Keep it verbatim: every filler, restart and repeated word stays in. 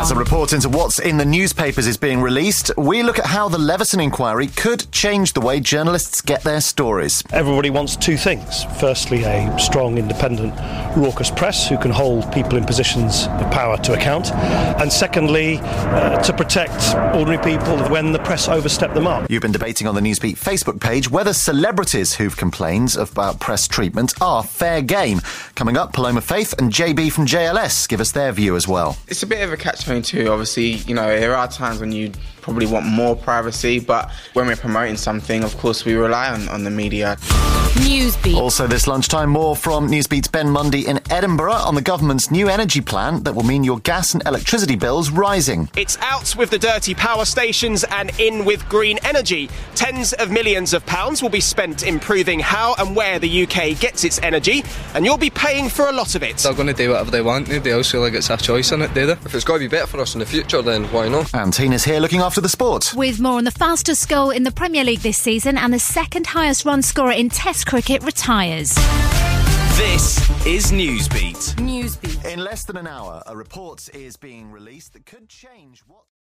As a report into what's in the newspapers is being released, we look at how the Leveson inquiry could change the way journalists get their stories. Everybody wants two things. Firstly, a strong, independent, raucous press who can hold people in positions of power to account. And secondly, uh, to protect ordinary people when the press overstep the mark. You've been debating on the Newsbeat Facebook page whether celebrities who've complained about press treatment are fair game. Coming up, Paloma Faith and J B from J L S give us their view as well. It's a bit of a catch twenty-two. Obviously, you know, there are times when you probably want more privacy, but when we're promoting something, of course, we rely on, on the media. Newsbeat. Also this lunchtime, more from Newsbeat's Ben Mundy in Edinburgh on the government's new energy plan that will mean your gas and electricity bills rising. It's out with the dirty power stations and in with green energy. Tens of millions of pounds will be spent improving how and where the U K gets its energy, and you'll be paying for a lot of it. They're going to do whatever they want. Nobody else feel like it's a choice in it, do they? If it's got to be better for us in the future, then why not? And Tina's here looking after the sport. With more on the fastest goal in the Premier League this season and the second highest run scorer in Test cricket retires. This is Newsbeat. Newsbeat. In less than an hour, a report is being released that could change what...